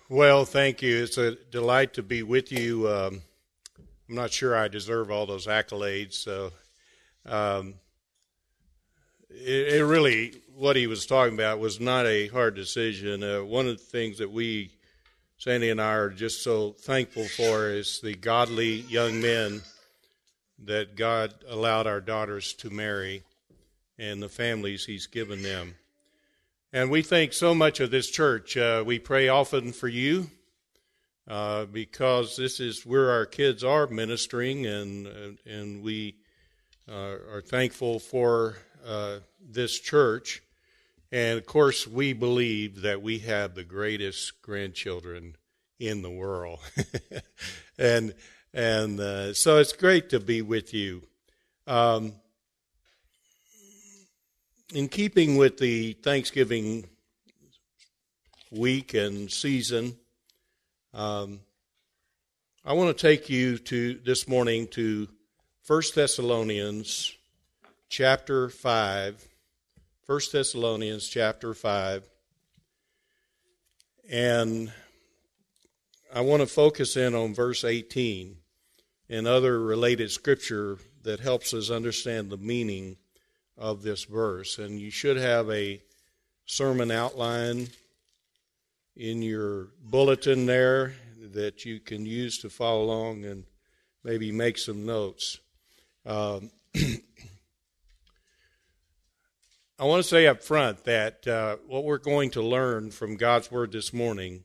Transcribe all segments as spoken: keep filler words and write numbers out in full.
Well, thank you. It's a delight to be with you. Um, I'm not sure I deserve all those accolades. So um, it, it really, what he was talking about was not a hard decision. Uh, one of the things that we, Sandy and I, are just so thankful for is the godly young men that God allowed our daughters to marry and the families he's given them. And we think so much of this church. Uh, we pray often for you uh, because this is where our kids are ministering, and and we uh, are thankful for uh, this church. And, of course, we believe that we have the greatest grandchildren in the world. and and uh, so it's great to be with you. Um In keeping with the Thanksgiving week and season, um, I want to take you to this morning to First Thessalonians chapter five. First Thessalonians chapter five. And I want to focus in on verse eighteen and other related scripture that helps us understand the meaning of this verse. And you should have a sermon outline in your bulletin there that you can use to follow along and maybe make some notes. Um, I want to say up front that uh, what we're going to learn from God's Word this morning,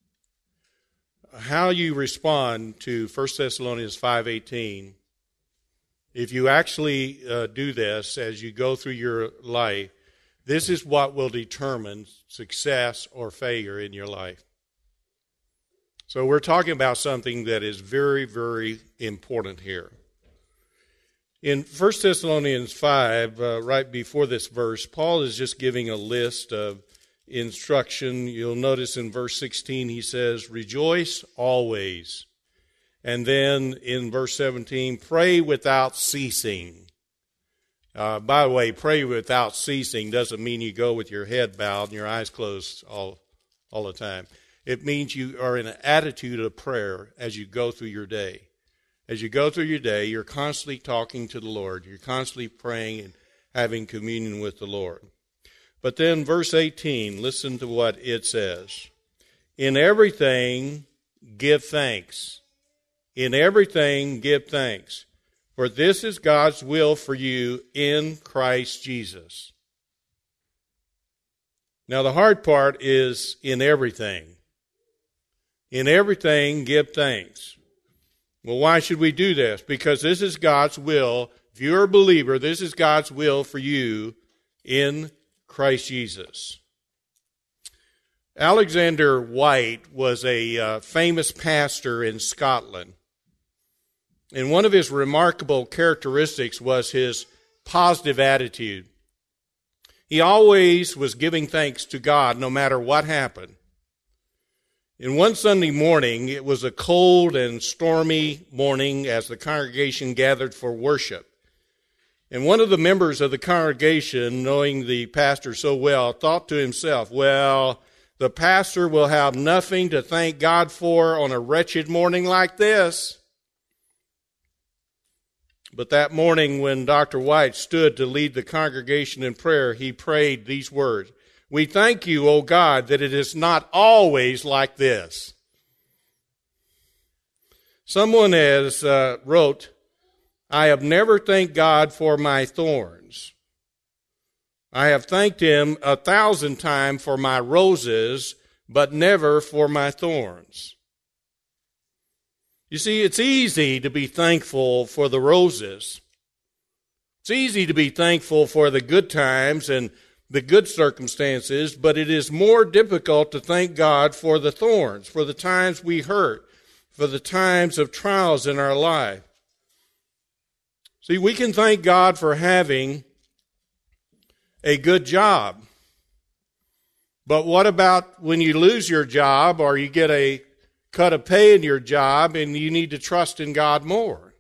how you respond to First Thessalonians five eighteen, if you actually uh, do this as you go through your life, this is what will determine success or failure in your life. So we're talking about something that is very, very important here. In First Thessalonians five, uh, right before this verse, Paul is just giving a list of instruction. You'll notice in verse sixteen he says, "Rejoice always." And then in verse seventeen, pray without ceasing. Uh, by the way, pray without ceasing doesn't mean you go with your head bowed and your eyes closed all, all the time. It means you are in an attitude of prayer as you go through your day. As you go through your day, you're constantly talking to the Lord. You're constantly praying and having communion with the Lord. But then verse eighteen, listen to what it says. In everything, give thanks. In everything, give thanks, for this is God's will for you in Christ Jesus. Now, the hard part is in everything. In everything, give thanks. Well, why should we do this? Because this is God's will. If you're a believer, this is God's will for you in Christ Jesus. Alexander White was a uh, famous pastor in Scotland. And one of his remarkable characteristics was his positive attitude. He always was giving thanks to God no matter what happened. And one Sunday morning, it was a cold and stormy morning as the congregation gathered for worship. And one of the members of the congregation, knowing the pastor so well, thought to himself, well, the pastor will have nothing to thank God for on a wretched morning like this. But that morning when Doctor White stood to lead the congregation in prayer, he prayed these words, "We thank you, O God, that it is not always like this." Someone has uh, wrote, "I have never thanked God for my thorns. I have thanked him a thousand times for my roses, but never for my thorns." You see, it's easy to be thankful for the roses. It's easy to be thankful for the good times and the good circumstances, but it is more difficult to thank God for the thorns, for the times we hurt, for the times of trials in our life. See, we can thank God for having a good job. But what about when you lose your job or you get a cut of pay in your job and you need to trust in God more?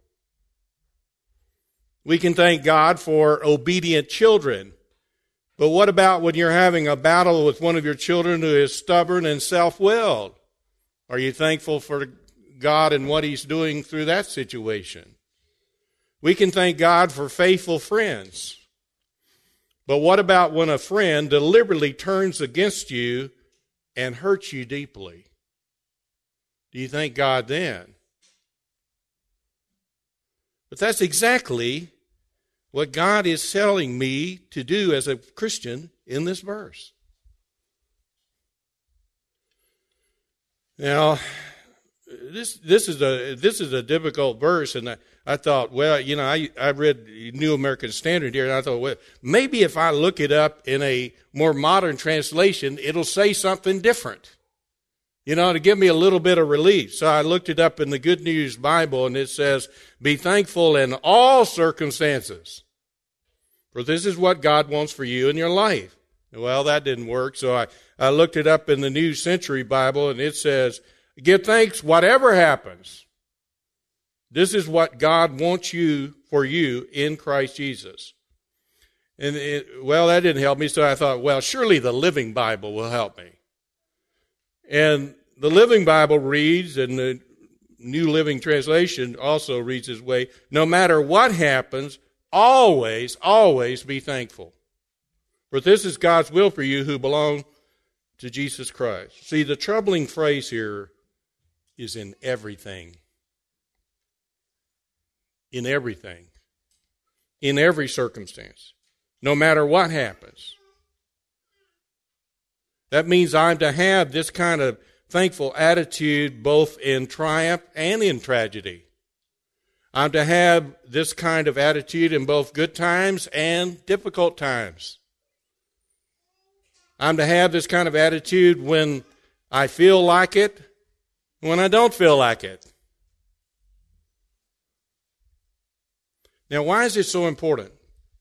We can thank God for obedient children. But what about when you're having a battle with one of your children who is stubborn and self-willed? Are you thankful for God and what He's doing through that situation? We can thank God for faithful friends. But what about when a friend deliberately turns against you and hurts you deeply? Do you thank God then? But that's exactly what God is telling me to do as a Christian in this verse. Now, this this is a this is a difficult verse, and I, I thought, well, you know, I I read New American Standard here, and I thought, well, maybe if I look it up in a more modern translation, it'll say something different, you know, to give me a little bit of relief. So I looked it up in the Good News Bible, and it says, "Be thankful in all circumstances, for this is what God wants for you in your life." Well, that didn't work, so I, I looked it up in the New Century Bible, and it says, "Give thanks whatever happens. This is what God wants you for you in Christ Jesus." And it, well, that didn't help me, so I thought, well, surely the Living Bible will help me. And the Living Bible reads, and the New Living Translation also reads this way, "No matter what happens, always, always be thankful. For this is God's will for you who belong to Jesus Christ." See, the troubling phrase here is in everything. In everything. In every circumstance. No matter what happens. That means I'm to have this kind of thankful attitude both in triumph and in tragedy. I'm to have this kind of attitude in both good times and difficult times. I'm to have this kind of attitude when I feel like it, when I don't feel like it. Now, why is it so important?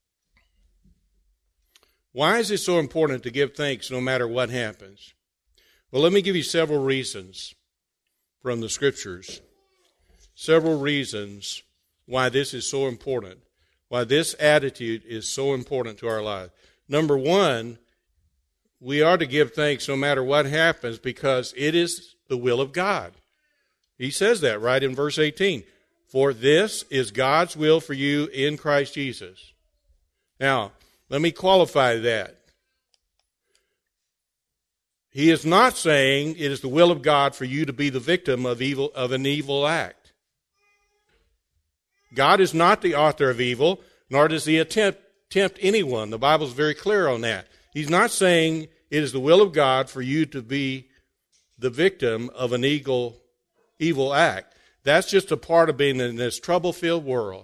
Why is it so important to give thanks no matter what happens? Well, let me give you several reasons from the Scriptures. Several reasons why this is so important, why this attitude is so important to our life. Number one, we are to give thanks no matter what happens because it is the will of God. He says that right in verse eighteen. "For this is God's will for you in Christ Jesus." Now, let me qualify that. He is not saying it is the will of God for you to be the victim of evil of an evil act. God is not the author of evil, nor does he attempt, tempt anyone. The Bible is very clear on that. He's not saying it is the will of God for you to be the victim of an evil, evil act. That's just a part of being in this trouble-filled world.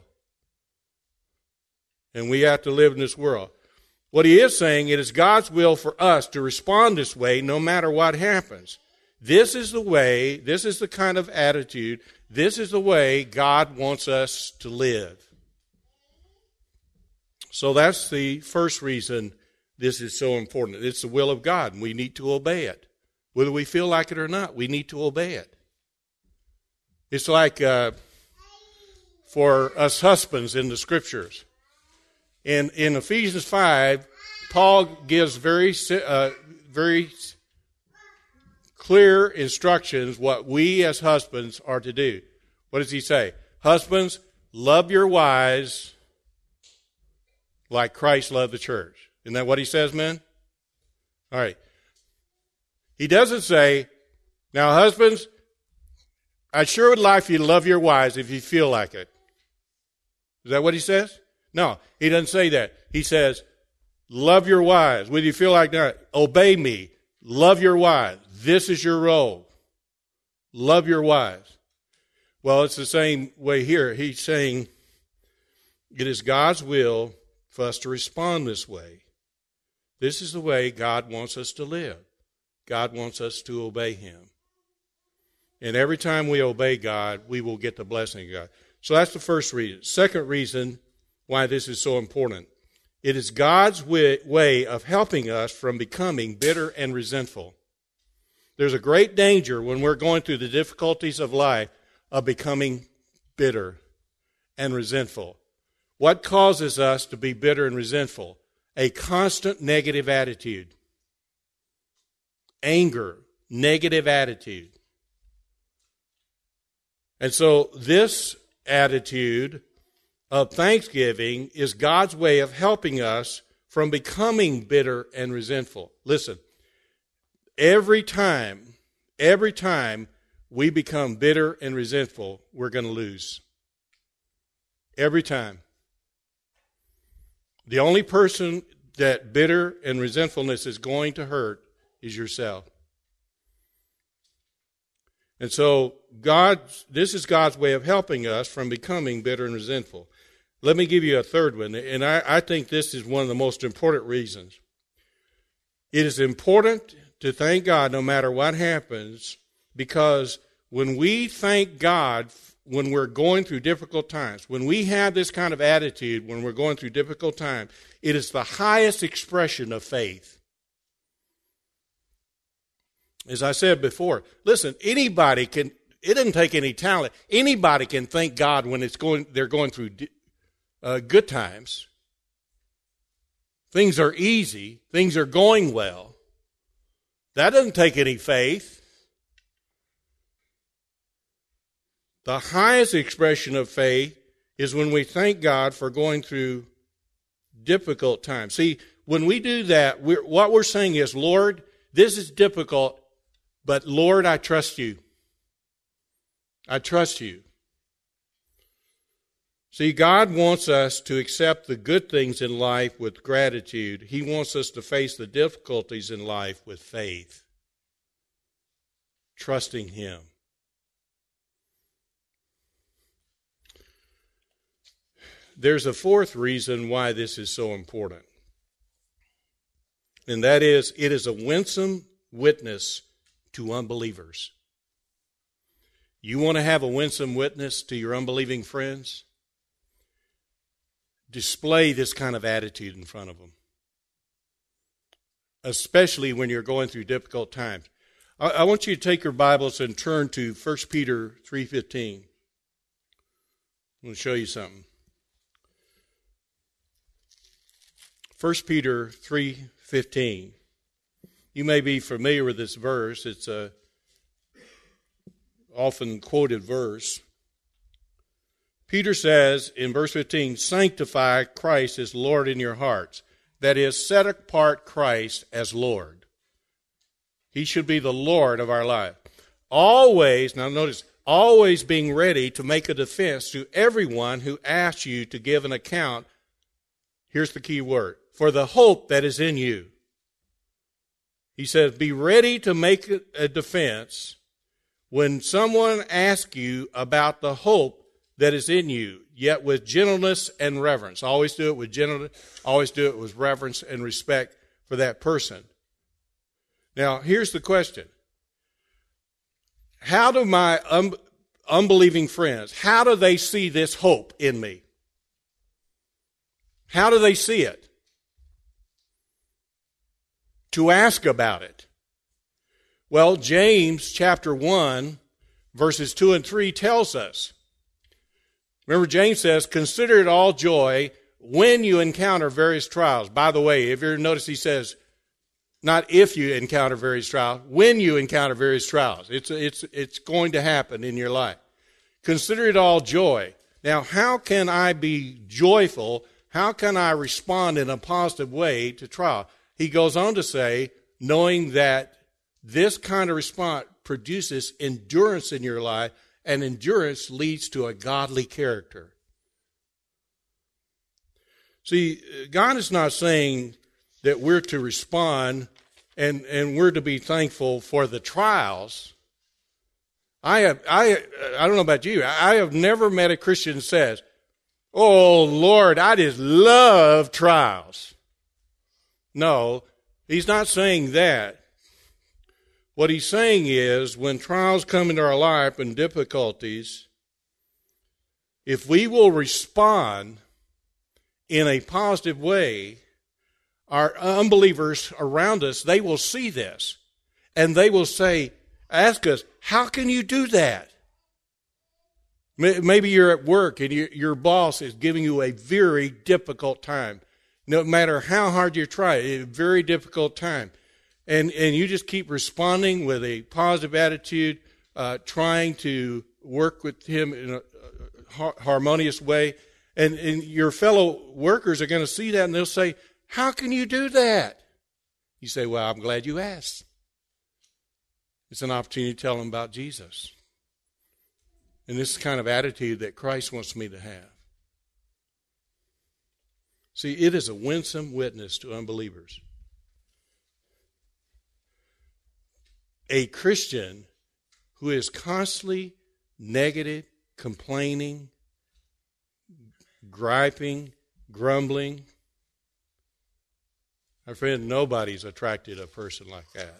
And we have to live in this world. What he is saying, it is God's will for us to respond this way no matter what happens. This is the way, this is the kind of attitude, this is the way God wants us to live. So that's the first reason this is so important. It's the will of God, and we need to obey it. Whether we feel like it or not, we need to obey it. It's like uh, for us husbands in the Scriptures. In, in Ephesians five, Paul gives very, uh, very clear instructions what we as husbands are to do. What does he say? Husbands, love your wives like Christ loved the church. Isn't that what he says, men? All right. He doesn't say, now husbands, I sure would like for you to love your wives if you feel like it. Is that what he says? No, he doesn't say that. He says, love your wives. Whether you feel like that, obey me. Love your wives. This is your role. Love your wives. Well, it's the same way here. He's saying it is God's will for us to respond this way. This is the way God wants us to live. God wants us to obey him. And every time we obey God, we will get the blessing of God. So that's the first reason. Second reason why this is so important. It is God's way of helping us from becoming bitter and resentful. There's a great danger when we're going through the difficulties of life of becoming bitter and resentful. What causes us to be bitter and resentful? A constant negative attitude. Anger, negative attitude. And so this attitude of thanksgiving is God's way of helping us from becoming bitter and resentful. Listen, every time, every time we become bitter and resentful, we're going to lose. Every time. The only person that bitter and resentfulness is going to hurt is yourself. And so God, this is God's way of helping us from becoming bitter and resentful. Let me give you a third one, and I, I think this is one of the most important reasons. It is important to thank God no matter what happens, because when we thank God when we're going through difficult times, when we have this kind of attitude when we're going through difficult times, it is the highest expression of faith. As I said before, listen, anybody can, it doesn't take any talent. Anybody can thank God when it's going, they're going through uh, good times. Things are easy. Things are going well. That doesn't take any faith. The highest expression of faith is when we thank God for going through difficult times. See, when we do that, we're, what we're saying is, Lord, this is difficult, but Lord, I trust you. I trust you. See, God wants us to accept the good things in life with gratitude. He wants us to face the difficulties in life with faith, trusting Him. There's a fourth reason why this is so important, and that is it is a winsome witness to unbelievers. You want to have a winsome witness to your unbelieving friends? Display this kind of attitude in front of them, especially when you're going through difficult times. I, I want you to take your Bibles and turn to First Peter three fifteen. I'm going to show you something. First Peter three fifteen. You may be familiar with this verse. It's a often quoted verse. Peter says in verse fifteen, sanctify Christ as Lord in your hearts. That is, set apart Christ as Lord. He should be the Lord of our life. Always, now notice, always being ready to make a defense to everyone who asks you to give an account. Here's the key word. For the hope that is in you. He says, be ready to make a defense when someone asks you about the hope that is in you, yet with gentleness and reverence. Always do it with gentleness, always do it with reverence and respect for that person. Now, here's the question. How do my un- unbelieving friends, how do they see this hope in me? How do they see it? To ask about it. Well, James chapter one, verses two and three tells us. Remember, James says, consider it all joy when you encounter various trials. By the way, if you notice, he says, not if you encounter various trials, when you encounter various trials. It's, it's, it's going to happen in your life. Consider it all joy. Now, how can I be joyful? How can I respond in a positive way to trial? He goes on to say, knowing that this kind of response produces endurance in your life, and endurance leads to a godly character. See, God is not saying that we're to respond and, and we're to be thankful for the trials. I have I I don't know about you. I have never met a Christian who says, "Oh Lord, I just love trials." No, he's not saying that. What he's saying is, when trials come into our life and difficulties, if we will respond in a positive way, our unbelievers around us, they will see this. And they will say, ask us, how can you do that? Maybe you're at work and your boss is giving you a very difficult time. No matter how hard you try, it's a very difficult time. And and you just keep responding with a positive attitude, uh, trying to work with him in a harmonious way. And, and your fellow workers are going to see that and they'll say, how can you do that? You say, well, I'm glad you asked. It's an opportunity to tell them about Jesus. And this is the kind of attitude that Christ wants me to have. See, it is a winsome witness to unbelievers. A Christian who is constantly negative, complaining, griping, grumbling. My friend, nobody's attracted to a person like that.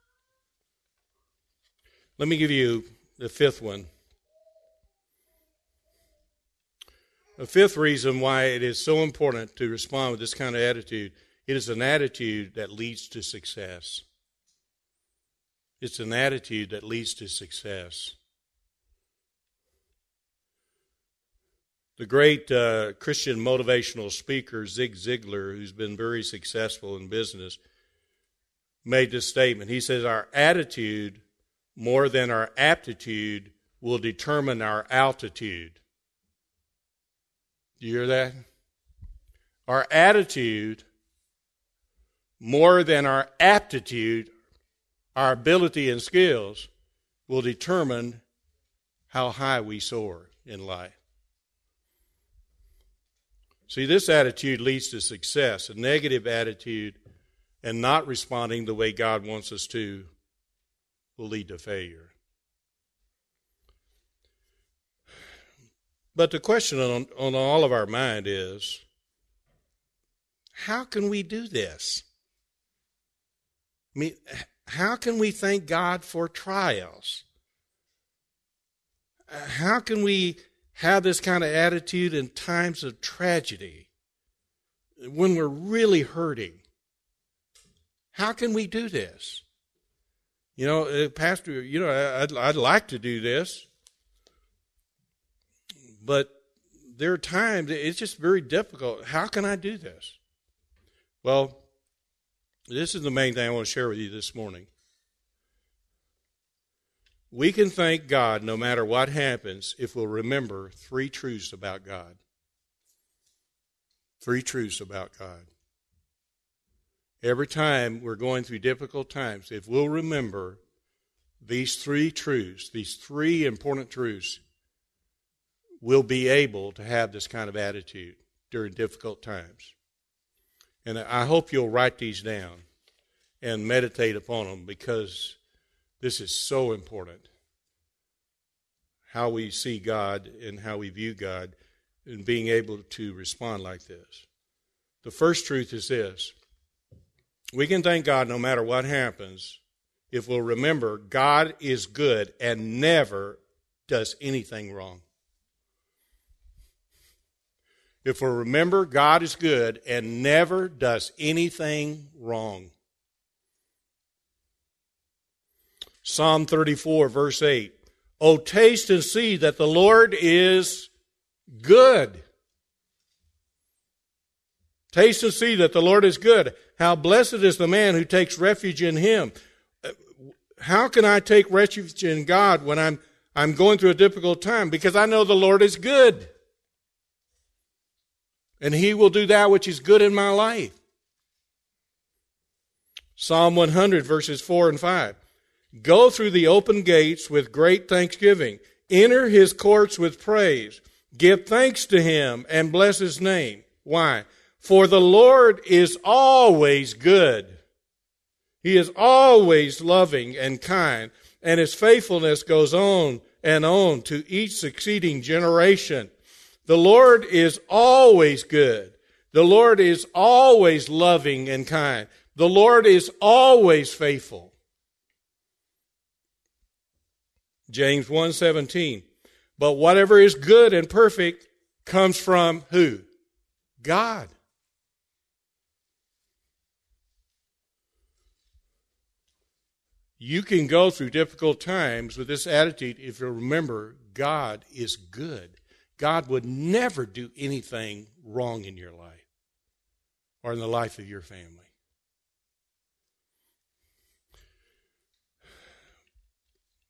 Let me give you the fifth one. The fifth reason why it is so important to respond with this kind of attitude, it is an attitude that leads to success. It's an attitude that leads to success. The great uh, Christian motivational speaker, Zig Ziglar, who's been very successful in business, made this statement. He says, our attitude, more than our aptitude, will determine our altitude. Do you hear that? Our attitude, more than our aptitude, our ability and skills, will determine how high we soar in life. See, this attitude leads to success. A negative attitude and not responding the way God wants us to will lead to failure. But the question on, on all of our mind is, how can we do this? I mean, how can we thank God for trials? How can we have this kind of attitude in times of tragedy, when we're really hurting? How can we do this? You know, Pastor, you know, I'd, I'd like to do this, but there are times it's just very difficult. How can I do this? Well, this is the main thing I want to share with you this morning. We can thank God no matter what happens if we'll remember three truths about God. Three truths about God. Every time we're going through difficult times, if we'll remember these three truths, these three important truths, we'll be able to have this kind of attitude during difficult times. And I hope you'll write these down and meditate upon them, because this is so important. How we see God and how we view God, and being able to respond like this. The first truth is this: we can thank God no matter what happens if we'll remember God is good and never does anything wrong. If we'll remember God is good and never does anything wrong. Psalm thirty-four, verse eight. Oh, taste and see that the Lord is good. Taste and see that the Lord is good. How blessed is the man who takes refuge in him. How can I take refuge in God when I'm I'm going through a difficult time? Because I know the Lord is good. And he will do that which is good in my life. Psalm one hundred, verses four and five. Go through the open gates with great thanksgiving. Enter his courts with praise. Give thanks to him and bless his name. Why? For the Lord is always good. He is always loving and kind, and his faithfulness goes on and on to each succeeding generation. The Lord is always good. The Lord is always loving and kind. The Lord is always faithful. James one seventeen. But whatever is good and perfect comes from who? God. You can go through difficult times with this attitude if you remember God is good. God would never do anything wrong in your life or in the life of your family.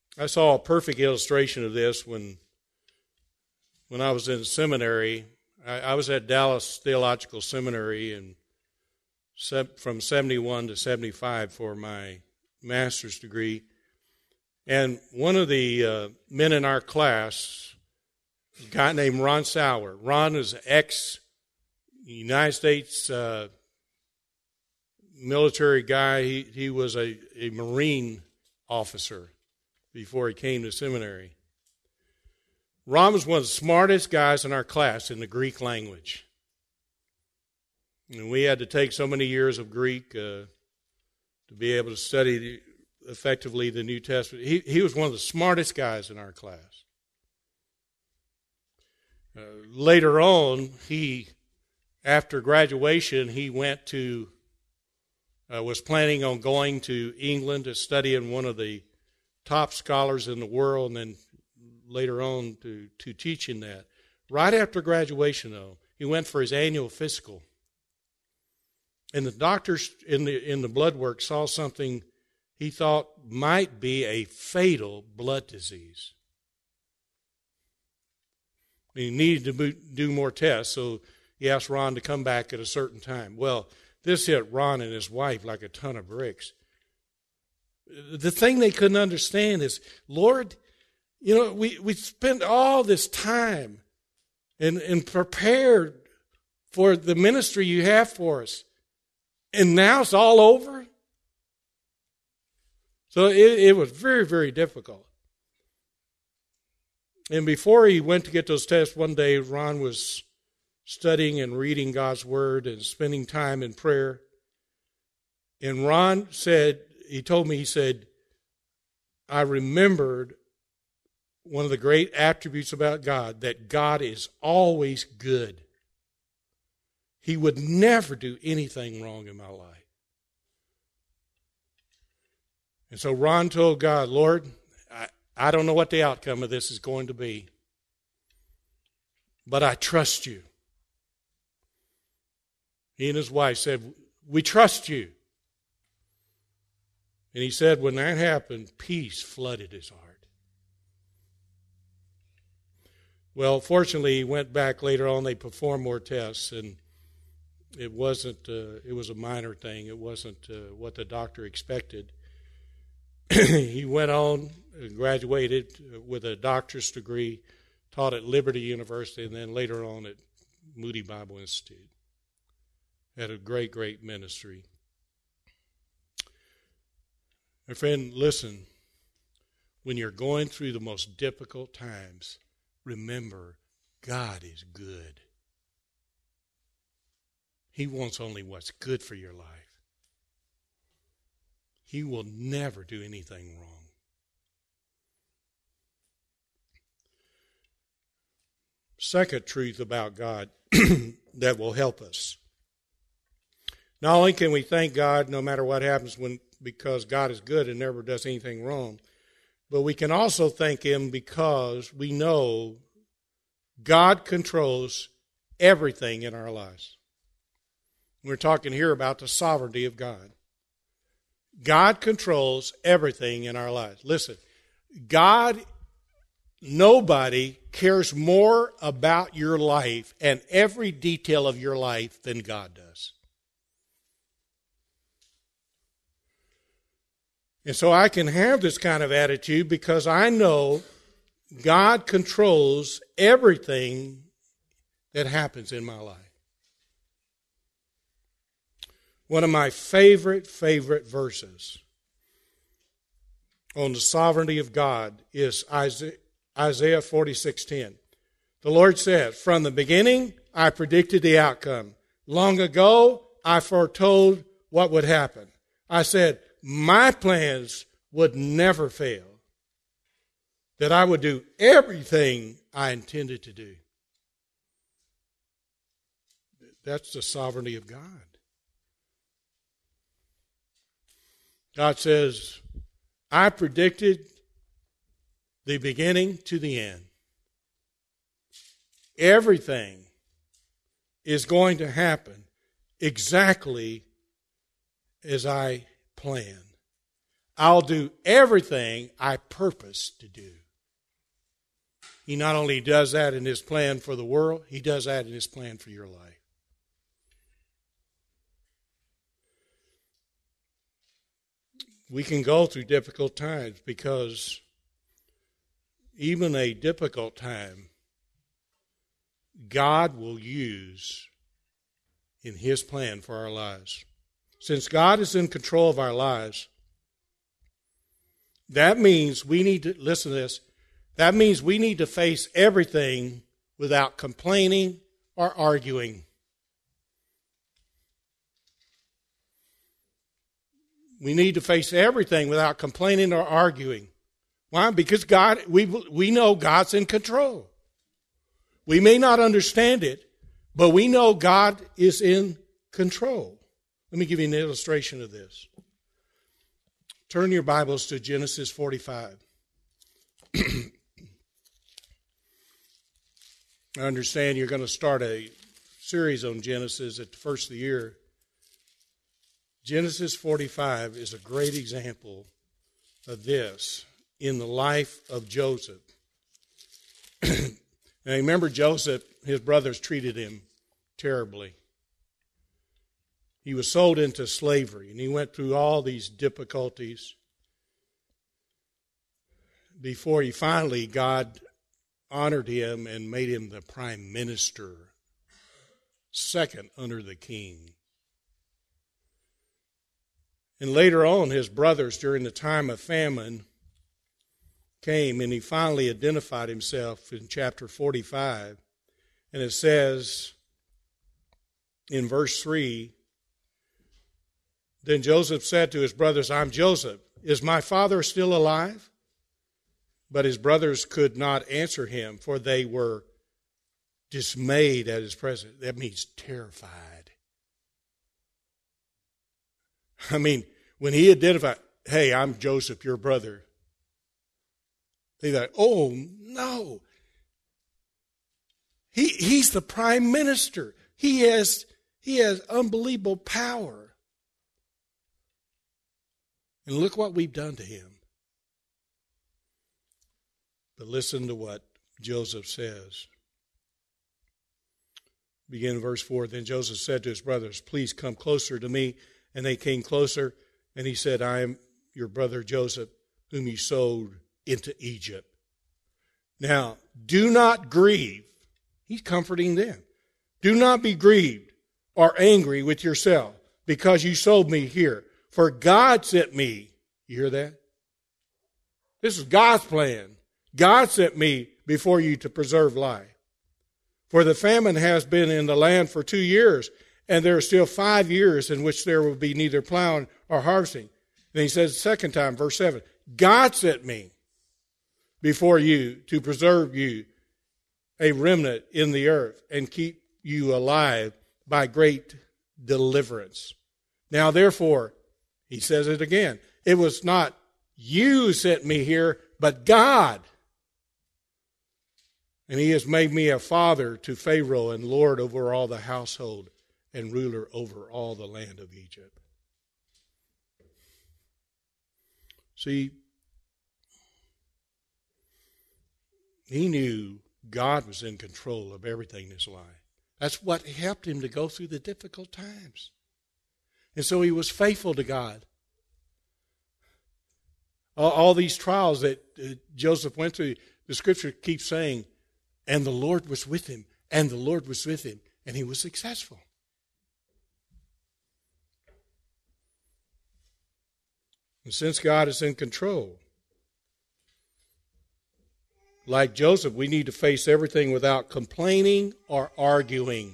I saw a perfect illustration of this when when I was in seminary. I, I was at Dallas Theological Seminary and from seventy-one to seventy-five for my master's degree. And one of the uh, men in our class, a guy named Ron Sauer. Ron was an ex-United States uh, military guy. He, he was a, a Marine officer before he came to seminary. Ron was one of the smartest guys in our class in the Greek language. And we had to take so many years of Greek uh, to be able to study the, effectively the New Testament. He, he was one of the smartest guys in our class. Uh, later on, he, after graduation, he went to, uh, was planning on going to England to study in one of the top scholars in the world, and then later on to, to teach in that. Right after graduation, though, he went for his annual physical. And the doctors in the in the blood work saw something he thought might be a fatal blood disease. He needed to do more tests, so he asked Ron to come back at a certain time. Well, this hit Ron and his wife like a ton of bricks. The thing they couldn't understand is, Lord, you know, we, we spent all this time and, and prepared for the ministry you have for us. And now it's all over? So it, it was very, very difficult. And before he went to get those tests, one day Ron was studying and reading God's Word and spending time in prayer. And Ron said, he told me, he said, I remembered one of the great attributes about God, that God is always good. He would never do anything wrong in my life. And so Ron told God, Lord, I, I don't know what the outcome of this is going to be, but I trust you. He and his wife said, we trust you. And he said when that happened, peace flooded his heart. Well, fortunately, he went back later on. They performed more tests, and it wasn't. Uh, it was a minor thing. It wasn't uh, what the doctor expected. He went on and graduated with a doctor's degree, taught at Liberty University, and then later on at Moody Bible Institute. Had a great, great ministry. My friend, listen. When you're going through the most difficult times, remember, God is good. He wants only what's good for your life. He will never do anything wrong. Second truth about God that will help us. Not only can we thank God no matter what happens when because God is good and never does anything wrong, but we can also thank Him because we know God controls everything in our lives. We're talking here about the sovereignty of God. God controls everything in our lives. Listen, God, nobody cares more about your life and every detail of your life than God does. And so I can have this kind of attitude because I know God controls everything that happens in my life. One of my favorite, favorite verses on the sovereignty of God is Isaiah forty-six ten. The Lord says, from the beginning I predicted the outcome. Long ago I foretold what would happen. I said, my plans would never fail. That I would do everything I intended to do. That's the sovereignty of God. God says, I predicted the beginning to the end. Everything is going to happen exactly as I planned. I'll do everything I purpose to do. He not only does that in his plan for the world, he does that in his plan for your life. We can go through difficult times because even a difficult time, God will use in his plan for our lives. Since God is in control of our lives, that means we need to, listen to this, that means we need to face everything without complaining or arguing. We need to face everything without complaining or arguing. Why? Because God, we, we know God's in control. We may not understand it, but we know God is in control. Let me give you an illustration of this. Turn your Bibles to Genesis forty-five. I understand you're going to start a series on Genesis at the first of the year. Genesis forty-five is a great example of this in the life of Joseph. Now remember, Joseph, his brothers treated him terribly. He was sold into slavery, and he went through all these difficulties before he finally, God honored him and made him the prime minister, second under the king. And later on, his brothers, during the time of famine, came, and he finally identified himself in chapter forty-five. And it says in verse three, then Joseph said to his brothers, I'm Joseph. Is my father still alive? But his brothers could not answer him, for they were dismayed at his presence. That means terrified. I mean, when he identified, hey, I'm Joseph, your brother. They thought, oh, no. He, he's the prime minister. He has, he has unbelievable power. And look what we've done to him. But listen to what Joseph says. Begin in verse four. Then Joseph said to his brothers, please come closer to me. And they came closer, and he said, I am your brother Joseph, whom you sold into Egypt. Now, do not grieve. He's comforting them. Do not be grieved or angry with yourself because you sold me here. For God sent me. You hear that? This is God's plan. God sent me before you to preserve life. For the famine has been in the land for two years, and there are still five years in which there will be neither plowing or harvesting. And he says the second time, verse seven, God sent me before you to preserve you a remnant in the earth and keep you alive by great deliverance. Now, therefore, he says it again, it was not you who sent me here, but God. And he has made me a father to Pharaoh and lord over all the household and ruler over all the land of Egypt. See, he knew God was in control of everything in his life. That's what helped him to go through the difficult times. And so he was faithful to God. All, all these trials that uh, Joseph went through, the scripture keeps saying, and the Lord was with him, and the Lord was with him, and he was successful. And since God is in control, like Joseph, we need to face everything without complaining or arguing.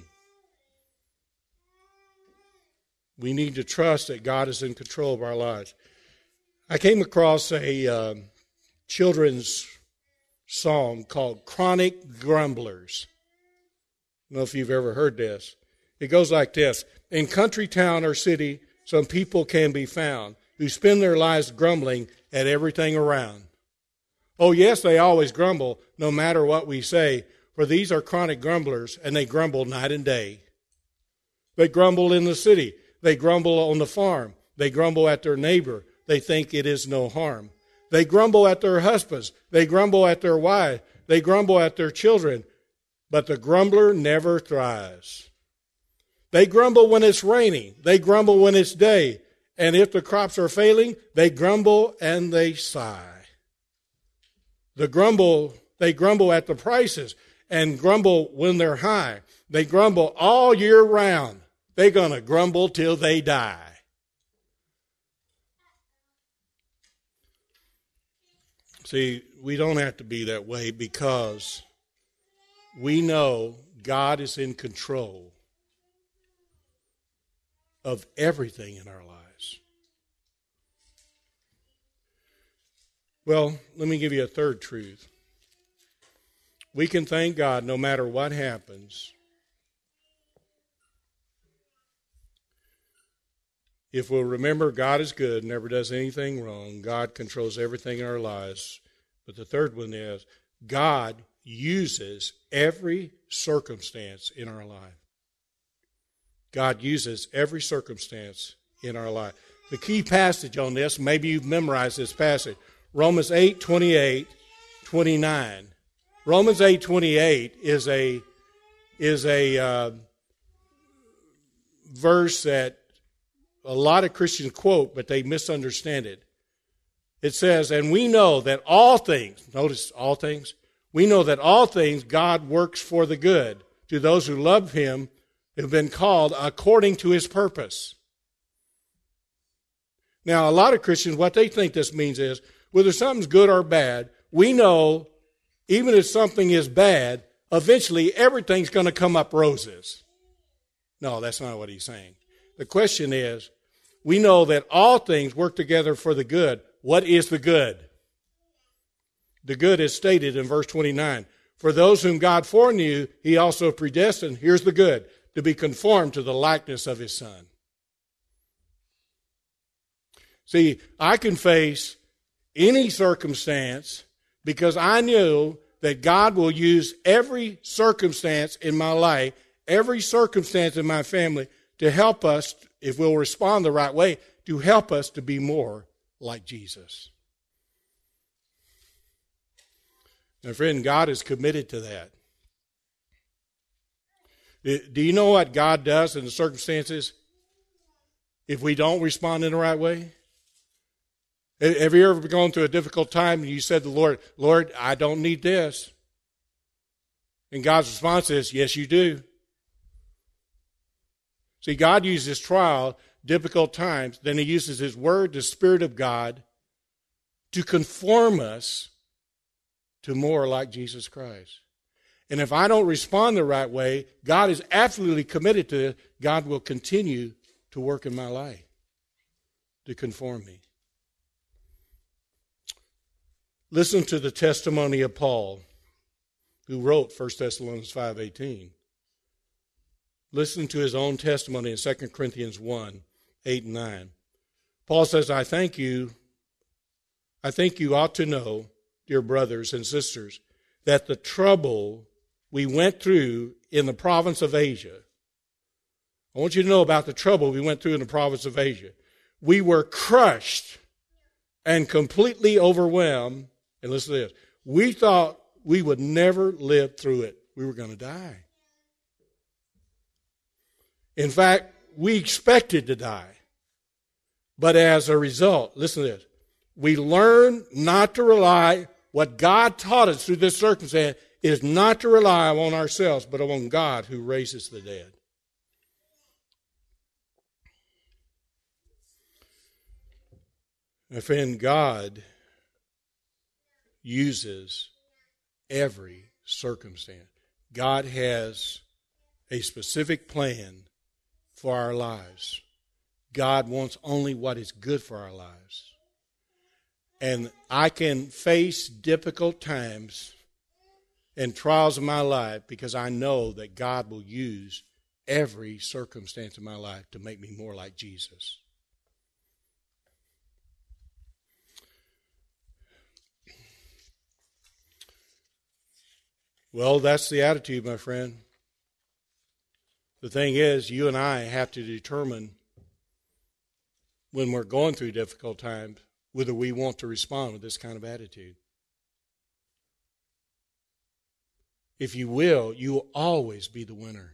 We need to trust that God is in control of our lives. I came across a uh, children's song called Chronic Grumblers. I don't know if you've ever heard this. It goes like this. In country town or city, some people can be found who spend their lives grumbling at everything around. Oh, yes, they always grumble, no matter what we say, for these are chronic grumblers, and they grumble night and day. They grumble in the city. They grumble on the farm. They grumble at their neighbor. they think it is no harm. They grumble at their husbands. They grumble at their wives. They grumble at their children. But the grumbler never thrives. They grumble when it's raining. They grumble when it's day. And if the crops are failing, they grumble and they sigh. The grumble, they grumble at the prices and grumble when they're high. They grumble all year round. They're going to grumble till they die. See, we don't have to be that way because we know God is in control of everything in our lives. Well, let me give you a third truth. We can thank God no matter what happens if we'll remember God is good, never does anything wrong. God controls everything in our lives. But the third one is God uses every circumstance in our life. God uses every circumstance in our life. The key passage on this, maybe you've memorized this passage, Romans eight, twenty-eight, twenty-nine. Romans eight, twenty-eight is a, is a uh, verse that a lot of Christians quote, but they misunderstand it. It says, and we know that all things, notice all things, we know that all things God works for the good to those who love him, have been called according to his purpose. Now, a lot of Christians, what they think this means is, whether something's good or bad, we know even if something is bad, eventually everything's going to come up roses. No, that's not what he's saying. The question is, we know that all things work together for the good. What is the good? The good is stated in verse twenty-nine. For those whom God foreknew, he also predestined, here's the good, to be conformed to the likeness of his Son. See, I can face any circumstance because I knew that God will use every circumstance in my life, every circumstance in my family to help us, if we'll respond the right way, to help us to be more like Jesus. Now, friend, God is committed to that. Do you know what God does in the circumstances if we don't respond in the right way? Have you ever gone through a difficult time and you said to the Lord, Lord, I don't need this? And God's response is, yes, you do. See, God uses trial, difficult times, then he uses his word, the Spirit of God, to conform us to more like Jesus Christ. And if I don't respond the right way, God is absolutely committed to it. God will continue to work in my life to conform me. Listen to the testimony of Paul, who wrote First Thessalonians five eighteen. Listen to his own testimony in Second Corinthians one, eight and nine. Paul says, I thank you, I think you ought to know, dear brothers and sisters, that the trouble we went through in the province of Asia, I want you to know about the trouble we went through in the province of Asia. We were crushed and completely overwhelmed. And listen to this. We thought we would never live through it. We were going to die. In fact, we expected to die. But as a result, listen to this. We learned not to rely, what God taught us through this circumstance is not to rely on ourselves, but on God who raises the dead. My friend, God uses every circumstance. God has a specific plan for our lives. God wants only what is good for our lives. And I can face difficult times and trials in my life because I know that God will use every circumstance in my life to make me more like Jesus. Well, that's the attitude, my friend. The thing is, you and I have to determine when we're going through difficult times, whether we want to respond with this kind of attitude. If you will, you will always be the winner.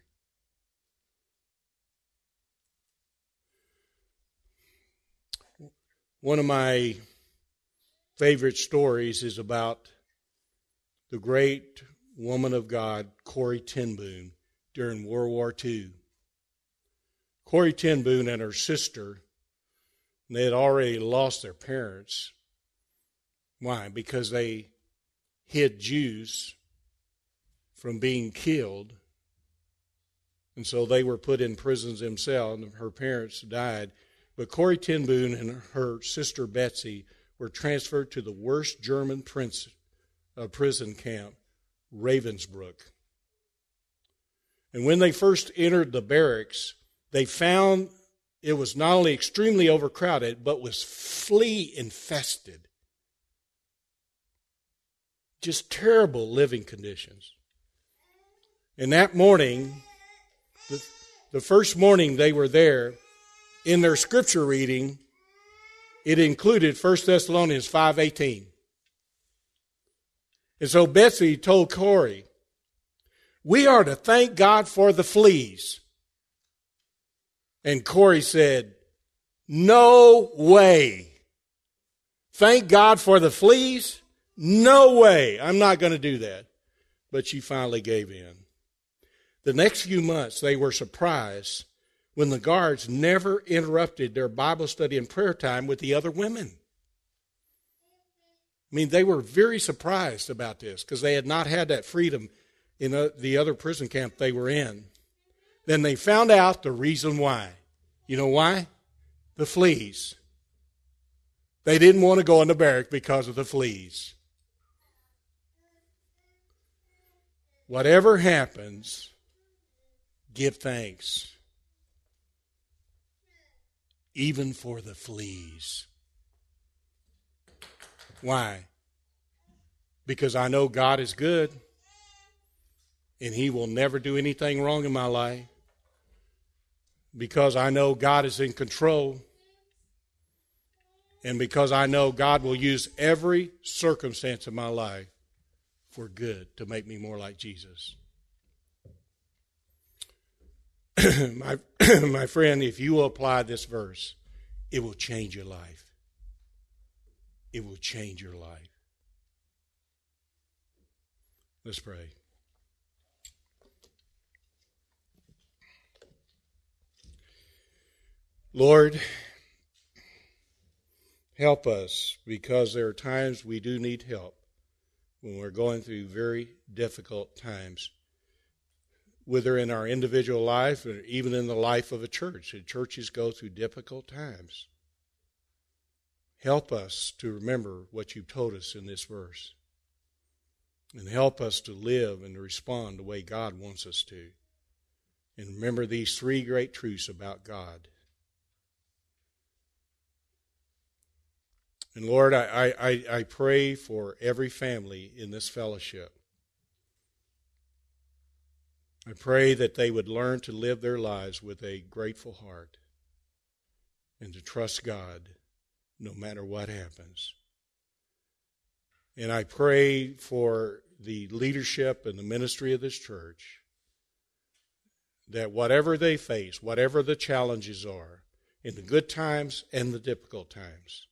One of my favorite stories is about the great woman of God, Corrie ten Boom, during World War Two. Corrie ten Boom and her sister, they had already lost their parents. Why? Because they hid Jews from being killed. And so they were put in prisons themselves, and her parents died. But Corrie ten Boom and her sister Betsy were transferred to the worst German prince, uh, prison camp, Ravensbrück. And when they first entered the barracks, they found it was not only extremely overcrowded, but was flea infested. Just terrible living conditions. And that morning, the, the first morning they were there, in their scripture reading, it included First Thessalonians five eighteen. And so Betsy told Corrie, we are to thank God for the fleas. And Corrie said, no way. Thank God for the fleas? No way. I'm not going to do that. But she finally gave in. The next few months, they were surprised when the guards never interrupted their Bible study and prayer time with the other women. I mean, they were very surprised about this because they had not had that freedom in the other prison camp they were in. Then they found out the reason why. You know why? The fleas. They didn't want to go in the barrack because of the fleas. Whatever happens, give thanks. Even for the fleas. Why? Because I know God is good, and He will never do anything wrong in my life. Because I know God is in control, and because I know God will use every circumstance of my life for good to make me more like Jesus. my, my friend, if you will apply this verse, it will change your life. It will change your life. Let's pray. Lord, help us, because there are times we do need help when we're going through very difficult times, whether in our individual life or even in the life of a church. Churches go through difficult times. Help us to remember what you've told us in this verse, and help us to live and to respond the way God wants us to. And remember these three great truths about God. And Lord, I, I, I pray for every family in this fellowship. I pray that they would learn to live their lives with a grateful heart and to trust God no matter what happens. And I pray for the leadership and the ministry of this church that whatever they face, whatever the challenges are, in the good times and the difficult times,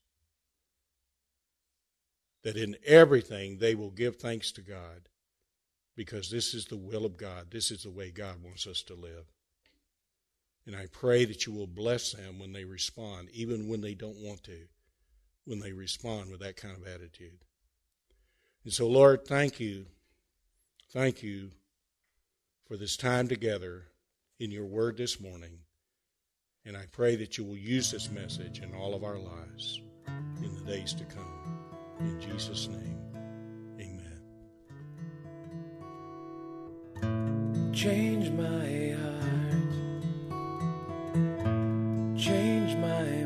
that in everything they will give thanks to God, because this is the will of God. This is the way God wants us to live. And I pray that you will bless them when they respond, even when they don't want to, when they respond with that kind of attitude. And so, Lord, thank you. Thank you for this time together in your word this morning. And I pray that you will use this message in all of our lives in the days to come. In Jesus' name, amen. Change my heart, change my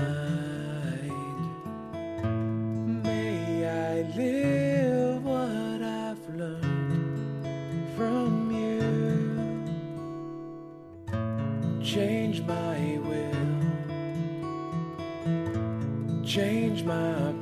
mind. May I live what I've learned from you. Change my will, change change my